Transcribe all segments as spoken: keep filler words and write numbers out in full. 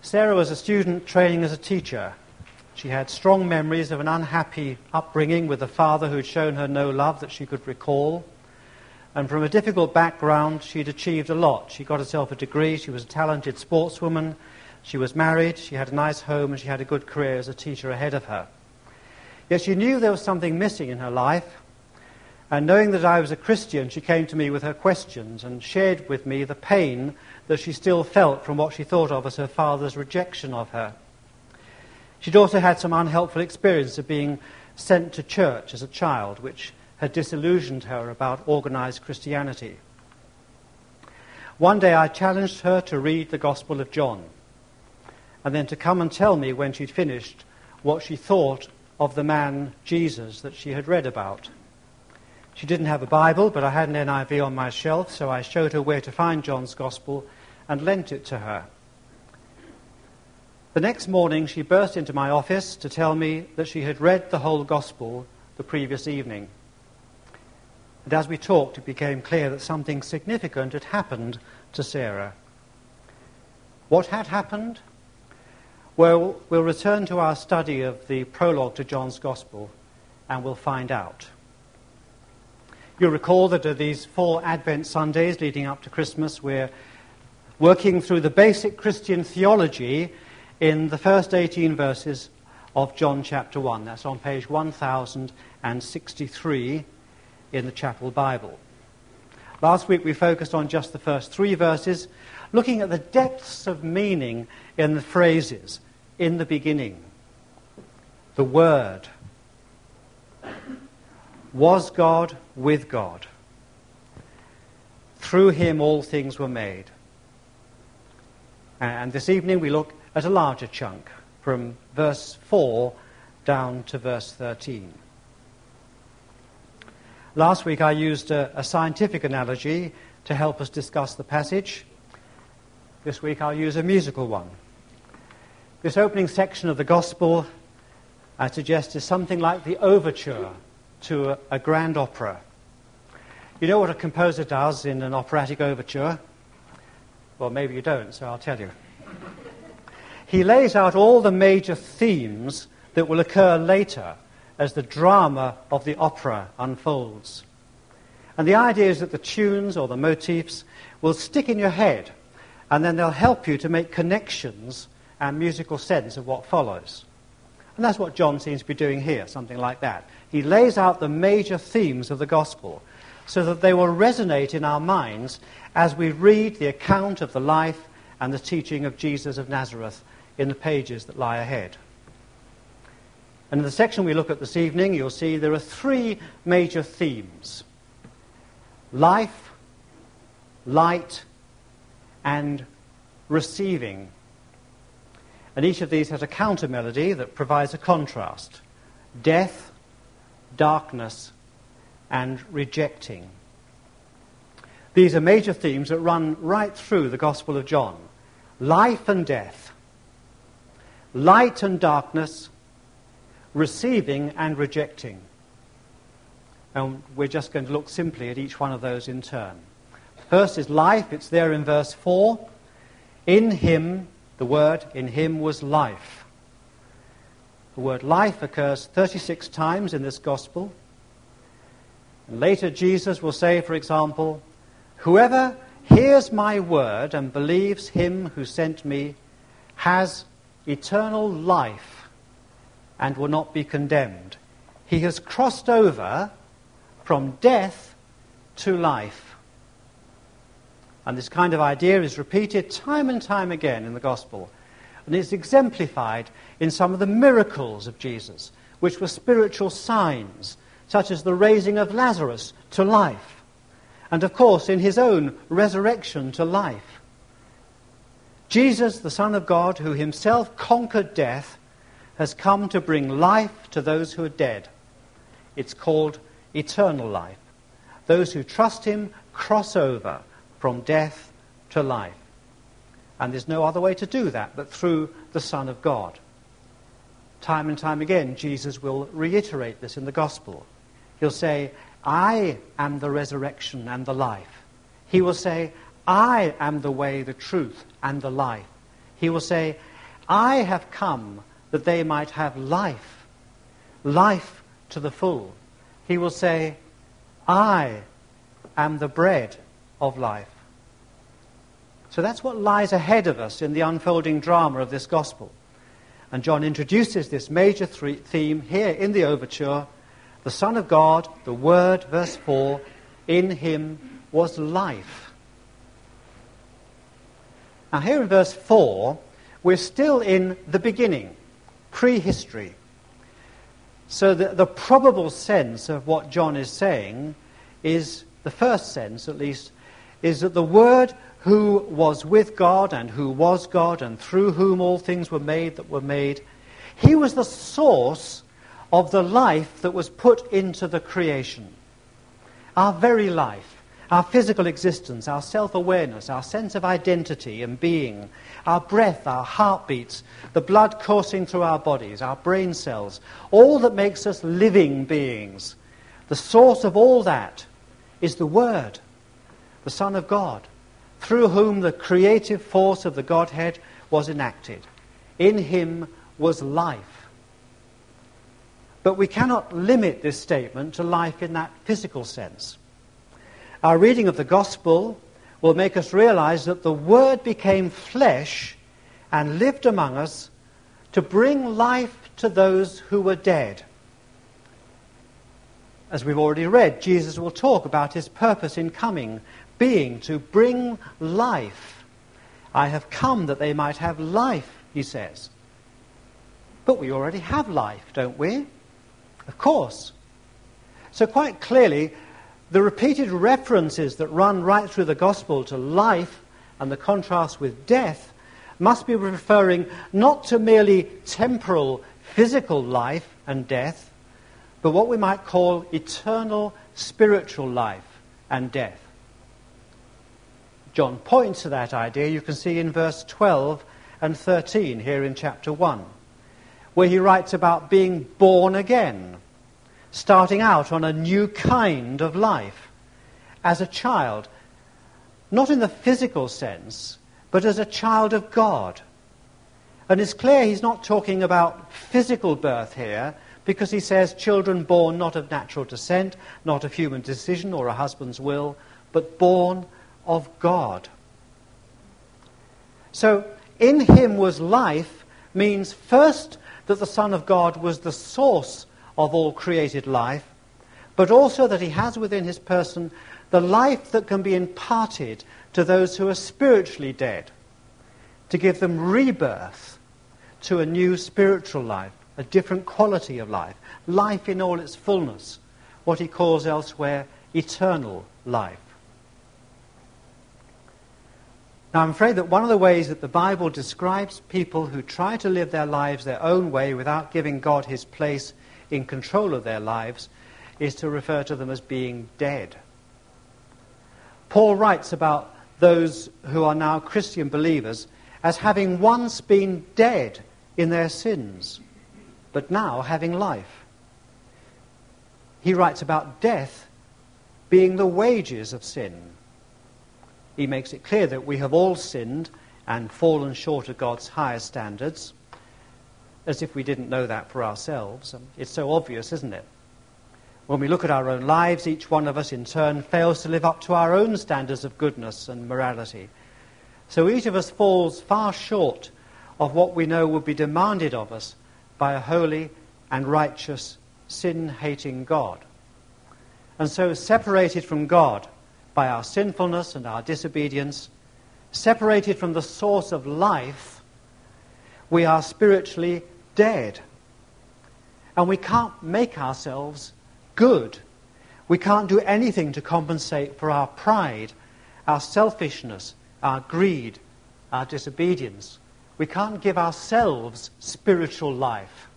Sarah was a student training as a teacher. She had strong memories of an unhappy upbringing with a father who had shown her no love that she could recall. And from a difficult background, she'd achieved a lot. She got herself a degree, she was a talented sportswoman, she was married, she had a nice home, and she had a good career as a teacher ahead of her. Yet she knew there was something missing in her life, and knowing that I was a Christian, she came to me with her questions and shared with me the pain that she still felt from what she thought of as her father's rejection of her. She'd also had some unhelpful experience of being sent to church as a child, which had disillusioned her about organized Christianity. One day I challenged her to read the Gospel of John, and then to come and tell me when she'd finished what she thought of the man Jesus that she had read about. She didn't have a Bible, but I had an N I V on my shelf, so I showed her where to find John's Gospel and lent it to her. The next morning she burst into my office to tell me that she had read the whole Gospel the previous evening. And as we talked, it became clear that something significant had happened to Sarah. What had happened? Well, we'll return to our study of the prologue to John's Gospel, and we'll find out. You'll recall that of these four Advent Sundays leading up to Christmas, we're working through the basic Christian theology in the first eighteen verses of John chapter one. That's on page one thousand sixty-three in the Chapel Bible. Last week we focused on just the first three verses, looking at the depths of meaning in the phrases, in the beginning, the Word, was God with God, through him all things were made. And this evening we look at a larger chunk, from verse four down to verse thirteen. Last week I used a, a scientific analogy to help us discuss the passage. This week I'll use a musical one. This opening section of the Gospel, I suggest, is something like the overture to a, a grand opera. You know what a composer does in an operatic overture? Well, maybe you don't, so I'll tell you. He lays out all the major themes that will occur later as the drama of the opera unfolds. And the idea is that the tunes or the motifs will stick in your head, and then they'll help you to make connections and musical sense of what follows. And that's what John seems to be doing here, something like that. He lays out the major themes of the Gospel so that they will resonate in our minds as we read the account of the life and the teaching of Jesus of Nazareth in the pages that lie ahead. And in the section we look at this evening, you'll see there are three major themes: life, light, and receiving. And each of these has a counter melody that provides a contrast: death, darkness, and rejecting. These are major themes that run right through the Gospel of John: life and death, light and darkness, receiving and rejecting. And we're just going to look simply at each one of those in turn. First is life. It's there in verse four. In him, the word, in him was life. The word life occurs thirty-six times in this Gospel. And later Jesus will say, for example, whoever hears my word and believes him who sent me has eternal life and will not be condemned. He has crossed over from death to life. And this kind of idea is repeated time and time again in the Gospel. And it's exemplified in some of the miracles of Jesus, which were spiritual signs, such as the raising of Lazarus to life. And of course, in his own resurrection to life. Jesus, the Son of God, who himself conquered death, has come to bring life to those who are dead. It's called eternal life. Those who trust him cross over from death to life. And there's no other way to do that but through the Son of God. Time and time again, Jesus will reiterate this in the Gospel. He'll say, I am the resurrection and the life. He will say, I am the way, the truth, and the life. He will say, I have come that they might have life, life to the full. He will say, I am the bread of life. So that's what lies ahead of us in the unfolding drama of this gospel. And John introduces this major th- theme here in the overture. The Son of God, the Word, verse four, in him was life. Now here in verse four, we're still in the beginning, prehistory. So the, the probable sense of what John is saying is, the first sense at least, is that the Word who was with God and who was God and through whom all things were made that were made, he was the source of the life that was put into the creation. Our very life, our physical existence, our self-awareness, our sense of identity and being, our breath, our heartbeats, the blood coursing through our bodies, our brain cells, all that makes us living beings. The source of all that is the Word, the Son of God, through whom the creative force of the Godhead was enacted. In him was life. But we cannot limit this statement to life in that physical sense. Our reading of the Gospel will make us realize that the Word became flesh and lived among us to bring life to those who were dead. As we've already read, Jesus will talk about his purpose in coming, being to bring life. I have come that they might have life, he says. But we already have life, don't we? Of course. So quite clearly, the repeated references that run right through the Gospel to life and the contrast with death must be referring not to merely temporal, physical life and death, but what we might call eternal spiritual life and death. John points to that idea, you can see in verse twelve and thirteen here in chapter one, where he writes about being born again, starting out on a new kind of life as a child, not in the physical sense, but as a child of God. And it's clear he's not talking about physical birth here, because he says children born not of natural descent, not of human decision or a husband's will, but born of God. So, in him was life means first that the Son of God was the source of all created life, but also that he has within his person the life that can be imparted to those who are spiritually dead, to give them rebirth to a new spiritual life, a different quality of life, life in all its fullness, what he calls elsewhere eternal life. Now, I'm afraid that one of the ways that the Bible describes people who try to live their lives their own way without giving God his place in control of their lives is to refer to them as being dead. Paul writes about those who are now Christian believers as having once been dead in their sins, but now having life. He writes about death being the wages of sin. He makes it clear that we have all sinned and fallen short of God's higher standards, as if we didn't know that for ourselves. It's so obvious, isn't it? When we look at our own lives, each one of us in turn fails to live up to our own standards of goodness and morality. So each of us falls far short of what we know would be demanded of us by a holy and righteous, sin-hating God. And so separated from God by our sinfulness and our disobedience, separated from the source of life, we are spiritually dead. And we can't make ourselves good. We can't do anything to compensate for our pride, our selfishness, our greed, our disobedience. We can't give ourselves spiritual life.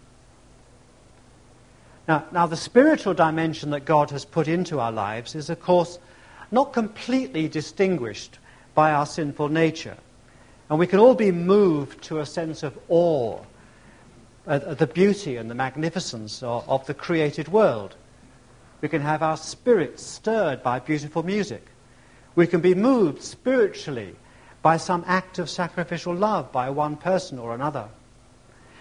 Now, now, the spiritual dimension that God has put into our lives is, of course, not completely distinguished by our sinful nature. And we can all be moved to a sense of awe at the beauty and the magnificence of, of the created world. We can have our spirits stirred by beautiful music. We can be moved spiritually by some act of sacrificial love by one person or another.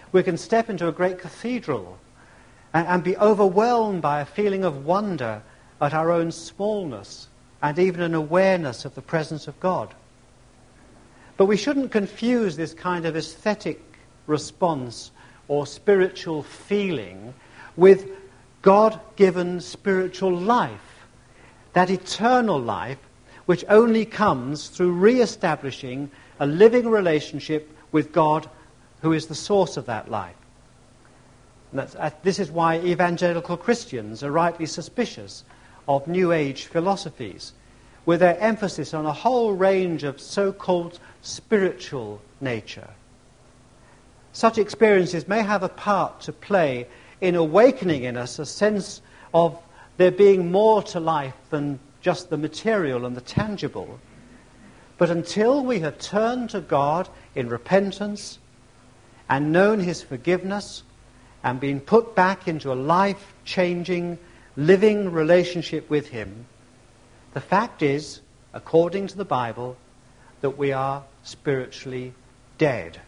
We can step into a great cathedral and, and be overwhelmed by a feeling of wonder at our own smallness and even an awareness of the presence of God. But we shouldn't confuse this kind of aesthetic response or spiritual feeling with God-given spiritual life, that eternal life which only comes through re-establishing a living relationship with God, who is the source of that life. And that's, uh, this is why evangelical Christians are rightly suspicious of New Age philosophies, with their emphasis on a whole range of so-called spiritual nature. Such experiences may have a part to play in awakening in us a sense of there being more to life than just the material and the tangible. But until we have turned to God in repentance and known his forgiveness and been put back into a life-changing, living relationship with him, the fact is, according to the Bible, that we are spiritually dead.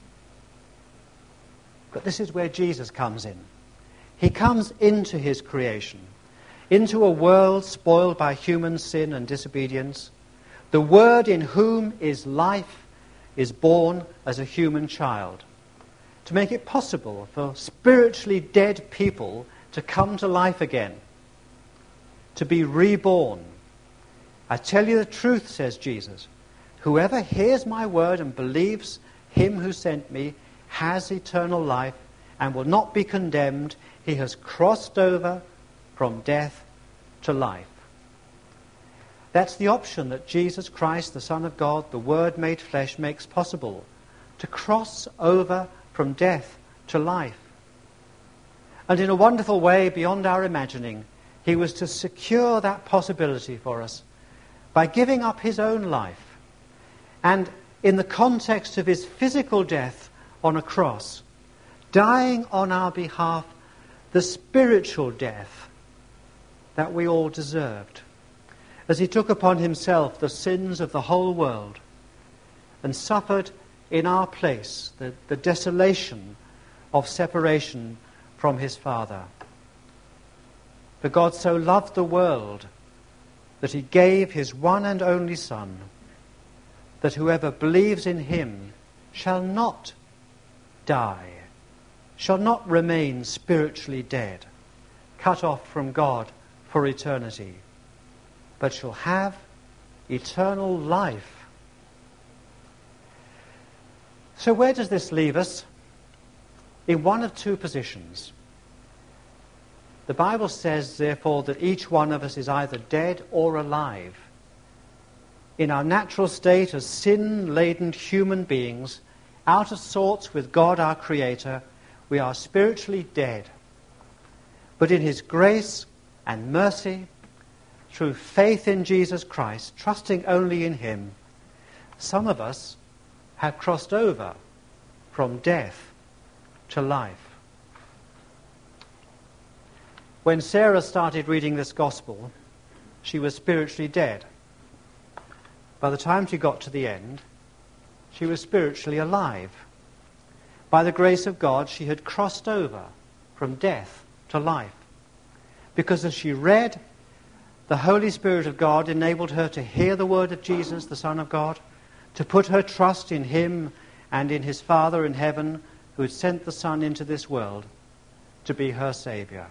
But this is where Jesus comes in. He comes into his creation, into a world spoiled by human sin and disobedience. The Word in whom is life is born as a human child, to make it possible for spiritually dead people to come to life again, to be reborn. I tell you the truth, says Jesus, whoever hears my word and believes him who sent me has eternal life and will not be condemned. He has crossed over from death to life. That's the option that Jesus Christ, the Son of God, the Word made flesh, makes possible, to cross over from death to life. And in a wonderful way beyond our imagining, he was to secure that possibility for us by giving up his own life. And in the context of his physical death on a cross, dying on our behalf the spiritual death that we all deserved, as he took upon himself the sins of the whole world and suffered in our place the, the desolation of separation from his Father. For God so loved the world that he gave his one and only Son, that whoever believes in him shall not die, shall not remain spiritually dead, cut off from God for eternity, but shall have eternal life. So where does this leave us? In one of two positions. The Bible says, therefore, that each one of us is either dead or alive. In our natural state as sin-laden human beings, out of sorts with God our Creator, we are spiritually dead. But in his grace and mercy, through faith in Jesus Christ, trusting only in him, some of us have crossed over from death to life. When Sarah started reading this gospel, she was spiritually dead. By the time she got to the end, she was spiritually alive. By the grace of God, she had crossed over from death to life. Because as she read, the Holy Spirit of God enabled her to hear the word of Jesus, the Son of God, to put her trust in him and in his Father in heaven, who had sent the Son into this world to be her Saviour.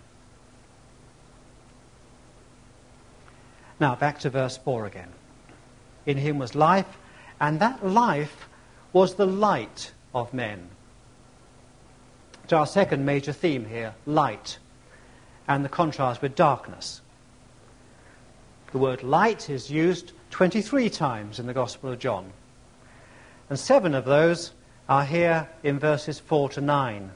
Now, back to verse four again. In him was life, and that life was the light of men. It's our second major theme here, light, and the contrast with darkness. The word light is used twenty-three times in the Gospel of John. And seven of those are here in verses four to nine.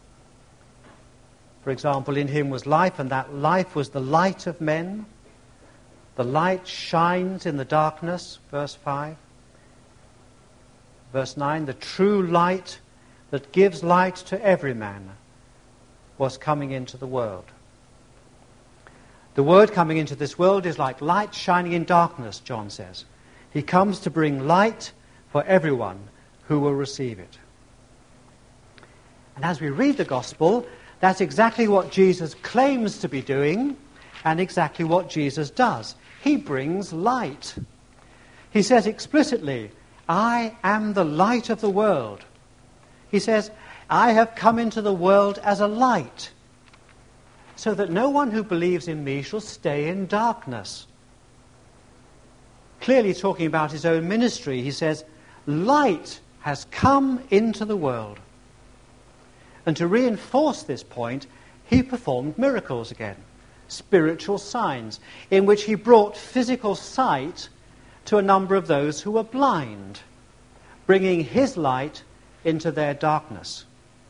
For example, in him was life, and that life was the light of men. The light shines in the darkness, verse five. Verse nine, the true light that gives light to every man was coming into the world. The word coming into this world is like light shining in darkness, John says. He comes to bring light for everyone who will receive it. And as we read the gospel, that's exactly what Jesus claims to be doing and exactly what Jesus does. He brings light. He says explicitly, I am the light of the world. He says, I have come into the world as a light, so that no one who believes in me shall stay in darkness. Clearly talking about his own ministry, he says, light has come into the world. And to reinforce this point, he performed miracles again, spiritual signs, in which he brought physical sight to a number of those who were blind, bringing his light into their darkness.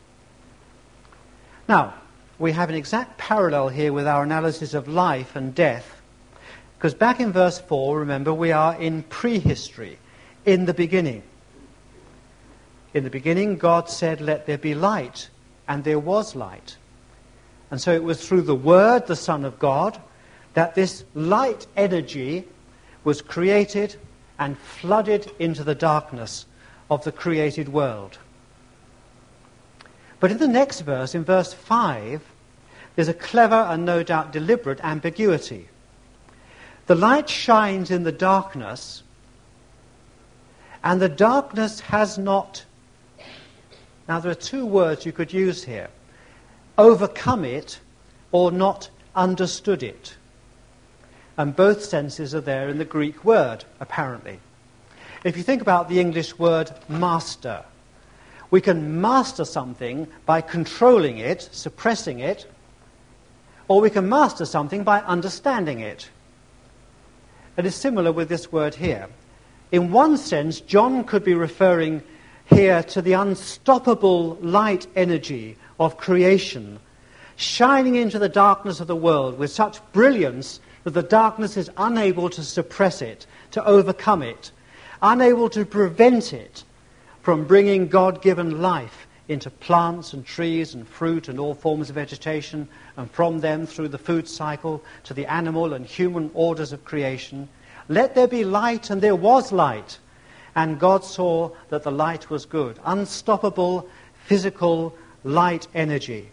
Now, we have an exact parallel here with our analysis of life and death, because back in verse four, remember, we are in prehistory, in the beginning. In the beginning, God said, let there be light, and there was light. And so it was through the Word, the Son of God, that this light energy was created and flooded into the darkness of the created world. But in the next verse, in verse five, there's a clever and no doubt deliberate ambiguity. The light shines in the darkness, and the darkness has not... Now there are two words you could use here. Overcome it or not understood it. And both senses are there in the Greek word, apparently. If you think about the English word master, we can master something by controlling it, suppressing it, or we can master something by understanding it. It is similar with this word here. In one sense, John could be referring here to the unstoppable light energy of creation, shining into the darkness of the world with such brilliance that the darkness is unable to suppress it, to overcome it, unable to prevent it from bringing God-given life into plants and trees and fruit and all forms of vegetation, and from them through the food cycle to the animal and human orders of creation. Let there be light, and there was light. And God saw that the light was good. Unstoppable, physical, light energy.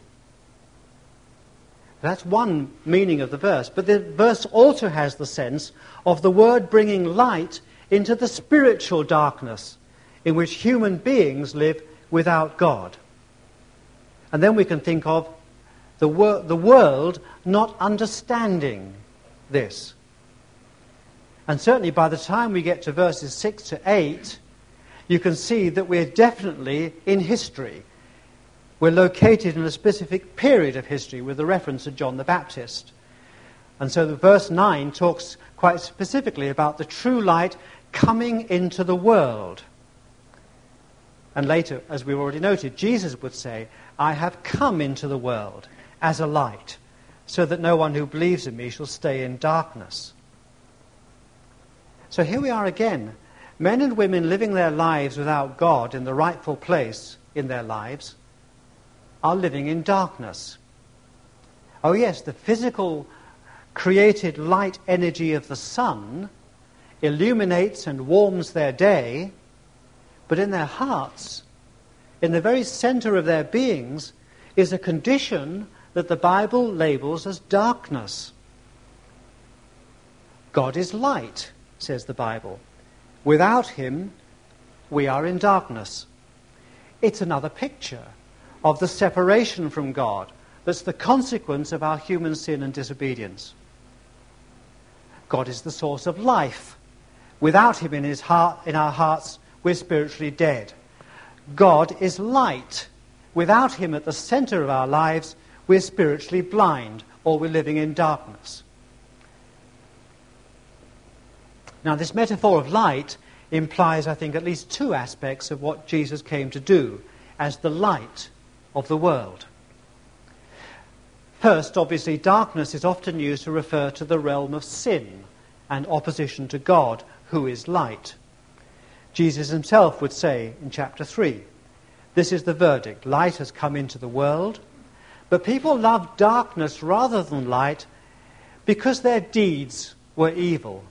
That's one meaning of the verse. But the verse also has the sense of the Word bringing light into the spiritual darkness in which human beings live without God. And then we can think of the, wor- the world not understanding this. And certainly by the time we get to verses six to eight, you can see that we're definitely in history. We're located in a specific period of history with the reference to John the Baptist. And so the verse nine talks quite specifically about the true light coming into the world. And later, as we've already noted, Jesus would say, I have come into the world as a light, so that no one who believes in me shall stay in darkness. So here we are again, men and women living their lives without God in the rightful place in their lives are living in darkness. Oh yes, the physical created light energy of the sun illuminates and warms their day, but in their hearts, in the very center of their beings, is a condition that the Bible labels as darkness. God is light, says the Bible. Without him, we are in darkness. It's another picture of the separation from God that's the consequence of our human sin and disobedience. God is the source of life. Without him in his heart, in our hearts, we're spiritually dead. God is light. Without him at the center of our lives, we're spiritually blind, or we're living in darkness. Now, this metaphor of light implies, I think, at least two aspects of what Jesus came to do as the light of the world. First, obviously, darkness is often used to refer to the realm of sin and opposition to God, who is light. Jesus himself would say in chapter three, this is the verdict. Light has come into the world, but people loved darkness rather than light because their deeds were evil.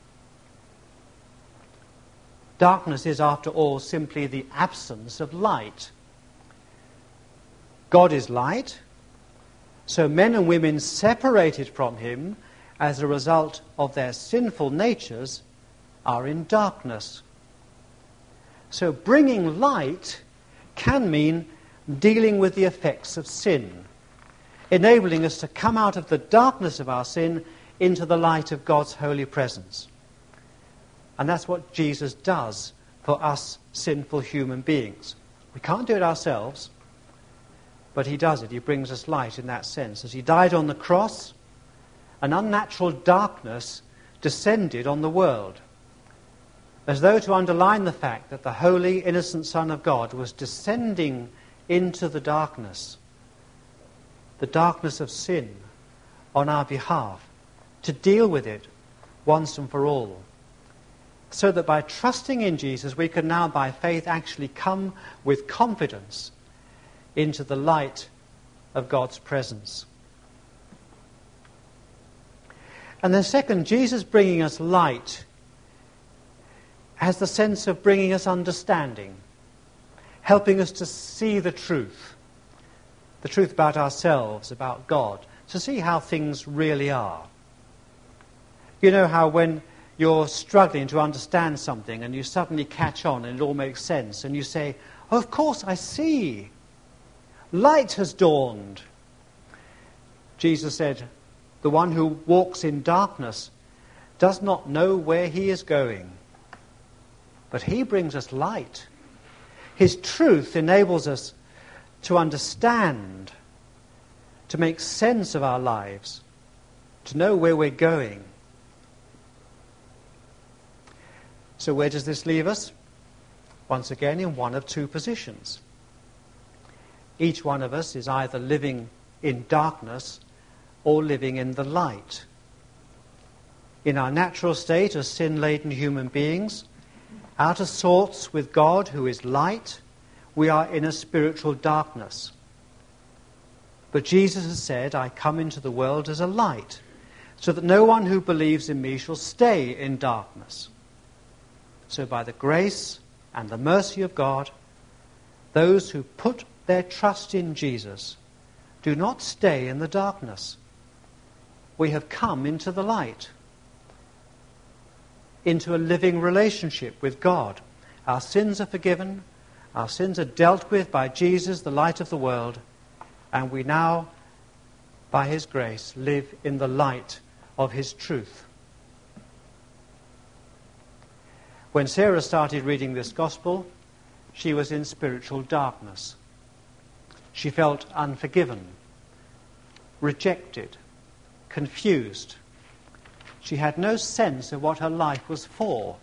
Darkness is, after all, simply the absence of light. God is light, so men and women separated from him as a result of their sinful natures are in darkness. So bringing light can mean dealing with the effects of sin, enabling us to come out of the darkness of our sin into the light of God's holy presence. And that's what Jesus does for us sinful human beings. We can't do it ourselves, but he does it. He brings us light in that sense. As he died on the cross, an unnatural darkness descended on the world, as though to underline the fact that the holy, innocent Son of God was descending into the darkness, the darkness of sin, on our behalf, to deal with it once and for all. So that by trusting in Jesus, we can now, by faith, actually come with confidence into the light of God's presence. And then second, Jesus bringing us light has the sense of bringing us understanding, helping us to see the truth, the truth about ourselves, about God, to see how things really are. You know how when you're struggling to understand something and you suddenly catch on and it all makes sense and you say, oh, of course I see. Light has dawned. Jesus said, the one who walks in darkness does not know where he is going. But he brings us light. His truth enables us to understand, to make sense of our lives, to know where we're going. So where does this leave us? Once again, in one of two positions. Each one of us is either living in darkness or living in the light. In our natural state as sin-laden human beings, out of sorts with God, who is light, we are in a spiritual darkness. But Jesus has said, I come into the world as a light, so that no one who believes in me shall stay in darkness. So by the grace and the mercy of God, those who put their trust in Jesus do not stay in the darkness. We have come into the light, into a living relationship with God. Our sins are forgiven, our sins are dealt with by Jesus, the light of the world, and we now, by his grace, live in the light of his truth. When Sarah started reading this gospel, she was in spiritual darkness. She felt unforgiven, rejected, confused. She had no sense of what her life was for.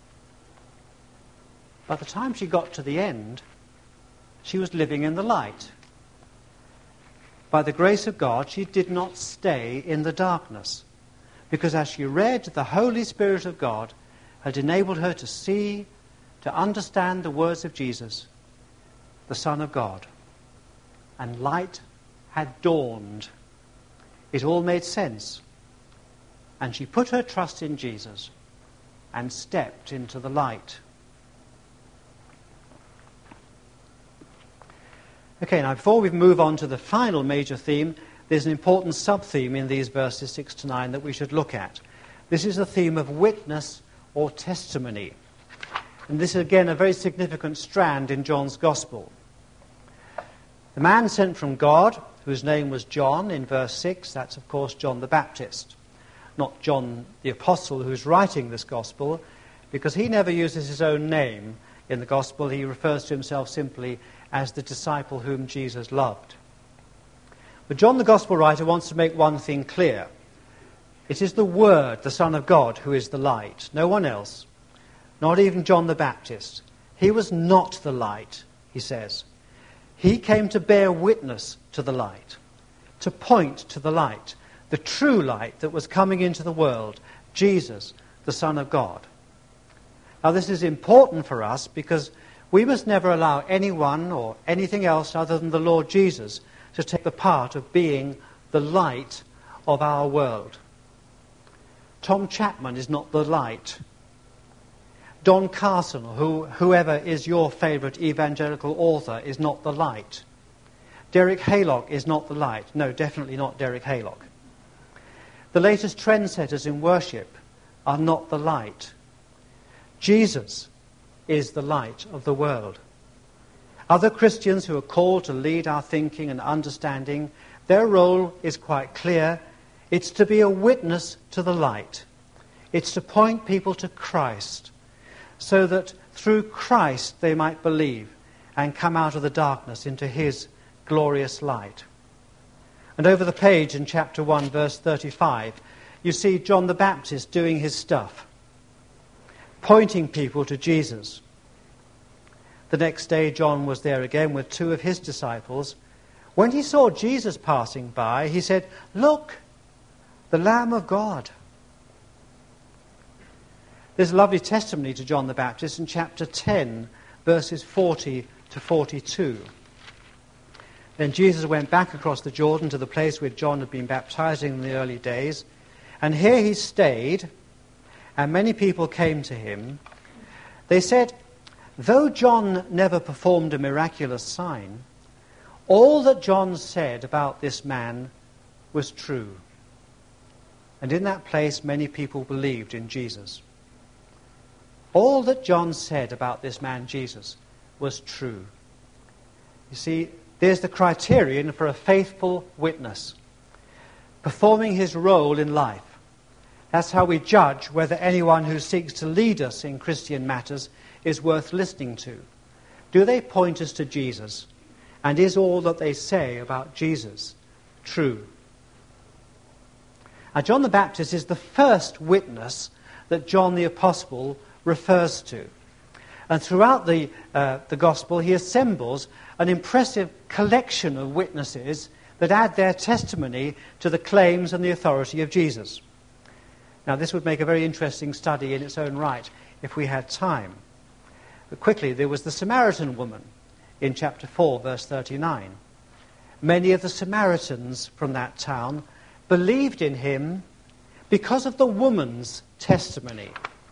By the time she got to the end, she was living in the light. By the grace of God, she did not stay in the darkness, because as she read, the Holy Spirit of God had enabled her to see, to understand the words of Jesus, the Son of God. And light had dawned. It all made sense. And she put her trust in Jesus and stepped into the light. Okay, now before we move on to the final major theme, there's an important sub-theme in these verses six to nine that we should look at. This is the theme of witness or testimony. And this is again a very significant strand in John's Gospel. The man sent from God, whose name was John, in verse six, that's of course John the Baptist. Not John the Apostle who's writing this Gospel, because he never uses his own name in the Gospel. He refers to himself simply as the disciple whom Jesus loved. But John the Gospel writer wants to make one thing clear. It is the Word, the Son of God, who is the light, no one else, not even John the Baptist. He was not the light, he says. He came to bear witness to the light, to point to the light, the true light that was coming into the world, Jesus, the Son of God. Now this is important for us because we must never allow anyone or anything else other than the Lord Jesus to take the part of being the light of our world. Tom Chapman is not the light. Don Carson, or who, whoever is your favourite evangelical author, is not the light. Derek Haylock is not the light. No, definitely not Derek Haylock. The latest trendsetters in worship are not the light. Jesus is the light of the world. Other Christians who are called to lead our thinking and understanding, their role is quite clear. It's to be a witness to the light. It's to point people to Christ, so that through Christ they might believe and come out of the darkness into his glorious light. And over the page in chapter one, verse thirty-five, you see John the Baptist doing his stuff, pointing people to Jesus. The next day, John was there again with two of his disciples. When he saw Jesus passing by, he said, "Look, the Lamb of God." There's a lovely testimony to John the Baptist in chapter ten, verses forty to forty-two. Then Jesus went back across the Jordan to the place where John had been baptizing in the early days. And here he stayed, and many people came to him. They said, "Though John never performed a miraculous sign, all that John said about this man was true." And in that place, many people believed in Jesus. All that John said about this man, Jesus, was true. You see, there's the criterion for a faithful witness, performing his role in life. That's how we judge whether anyone who seeks to lead us in Christian matters is worth listening to. Do they point us to Jesus? And is all that they say about Jesus true? Now, John the Baptist is the first witness that John the Apostle refers to. And throughout the, uh, the Gospel, he assembles an impressive collection of witnesses that add their testimony to the claims and the authority of Jesus. Now, this would make a very interesting study in its own right if we had time. But quickly, there was the Samaritan woman in chapter four, verse thirty-nine. Many of the Samaritans from that town believed in him because of the woman's testimony.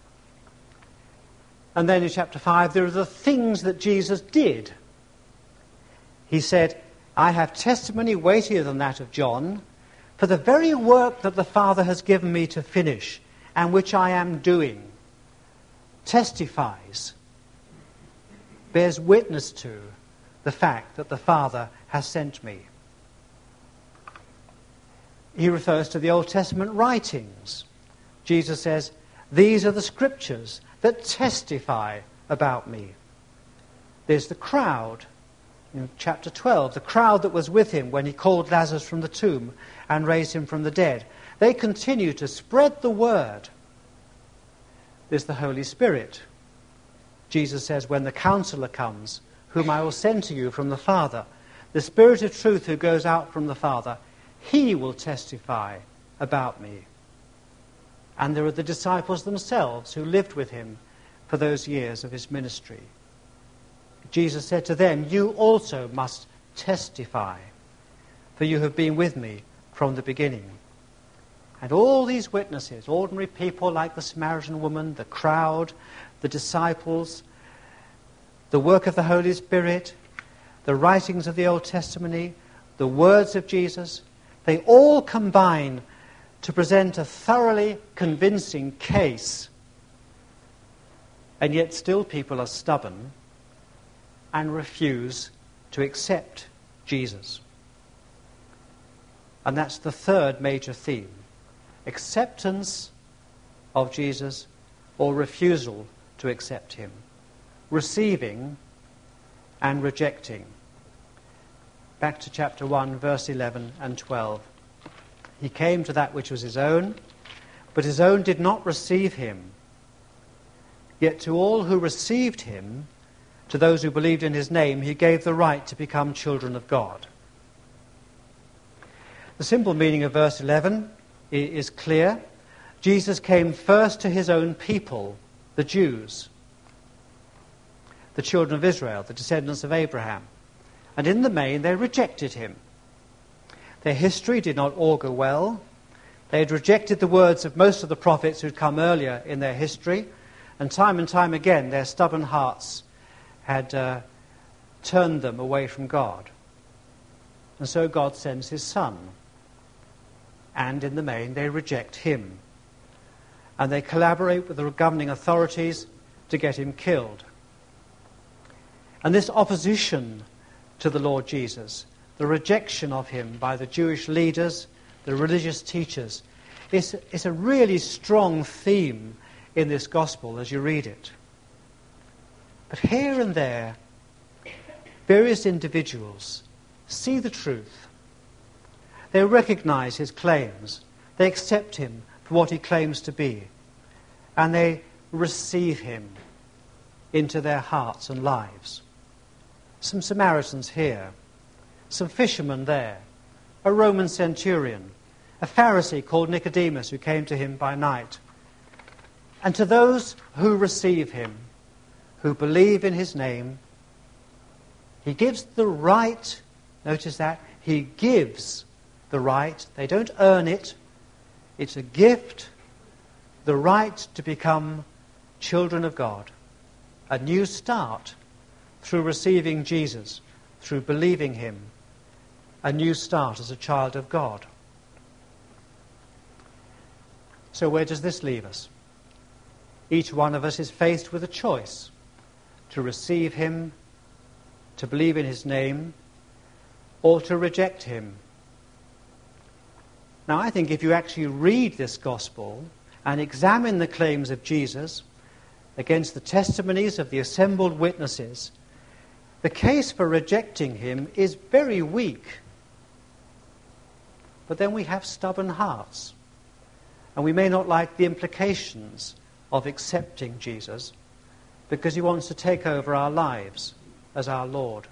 And then in chapter five, there are the things that Jesus did. He said, "I have testimony weightier than that of John, for the very work that the Father has given me to finish, and which I am doing, testifies, bears witness to the fact that the Father has sent me." He refers to the Old Testament writings. Jesus says, "These are the scriptures that testify about me." There's the crowd. In chapter twelve, the crowd that was with him when he called Lazarus from the tomb and raised him from the dead. They continue to spread the word. There's the Holy Spirit. Jesus says, "When the Counselor comes, whom I will send to you from the Father, the Spirit of truth who goes out from the Father, he will testify about me." And there are the disciples themselves who lived with him for those years of his ministry. Jesus said to them, "You also must testify, for you have been with me from the beginning." And all these witnesses, ordinary people like the Samaritan woman, the crowd, the disciples, the work of the Holy Spirit, the writings of the Old Testament, the words of Jesus, they all combine to present a thoroughly convincing case. And yet still people are stubborn and refuse to accept Jesus. And that's the third major theme: acceptance of Jesus or refusal to accept him, receiving and rejecting. Back to chapter one, verse eleven and twelve. "He came to that which was his own, but his own did not receive him. Yet to all who received him, to those who believed in his name, he gave the right to become children of God." The simple meaning of verse eleven is clear. Jesus came first to his own people, the Jews, the children of Israel, the descendants of Abraham. And in the main, they rejected him. Their history did not augur well. They had rejected the words of most of the prophets who'd come earlier in their history, and time and time again, their stubborn hearts had uh, turned them away from God. And so God sends his Son. And in the main, they reject him. And they collaborate with the governing authorities to get him killed. And this opposition to the Lord Jesus, the rejection of him by the Jewish leaders, the religious teachers, is, is a really strong theme in this gospel as you read it. But here and there, various individuals see the truth. They recognize his claims. They accept him for what he claims to be. And they receive him into their hearts and lives. Some Samaritans here, some fishermen there, a Roman centurion, a Pharisee called Nicodemus who came to him by night. And to those who receive him, who believe in his name, he gives the right, notice that, he gives the right, they don't earn it, it's a gift, the right to become children of God, a new start through receiving Jesus, through believing him, a new start as a child of God. So where does this leave us? Each one of us is faced with a choice to receive him, to believe in his name, or to reject him. Now, I think if you actually read this gospel and examine the claims of Jesus against the testimonies of the assembled witnesses, the case for rejecting him is very weak. But then we have stubborn hearts, and we may not like the implications of accepting Jesus because he wants to take over our lives as our Lord.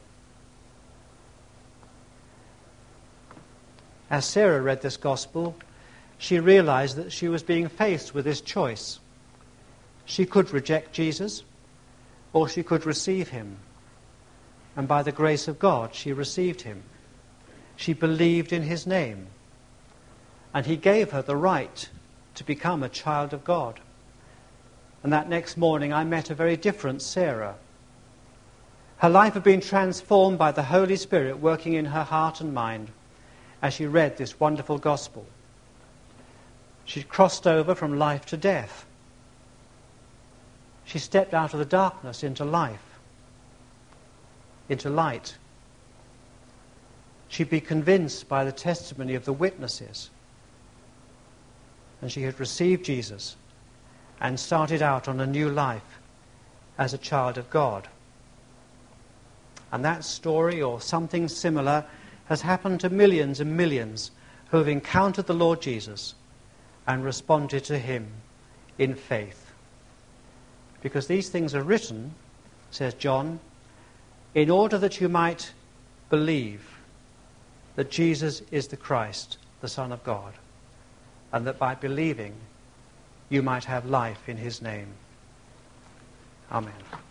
As Sarah read this gospel, she realized that she was being faced with this choice. She could reject Jesus, or she could receive him. And by the grace of God, she received him. She believed in his name. And he gave her the right to become a child of God. And that next morning, I met a very different Sarah. Her life had been transformed by the Holy Spirit working in her heart and mind as she read this wonderful gospel. She crossed over from life to death. She stepped out of the darkness into life, into light. She'd be convinced by the testimony of the witnesses. And she had received Jesus and started out on a new life as a child of God. And that story, or something similar, has happened to millions and millions who have encountered the Lord Jesus and responded to him in faith. Because these things are written, says John, in order that you might believe that Jesus is the Christ, the Son of God, and that by believing you might have life in his name. Amen.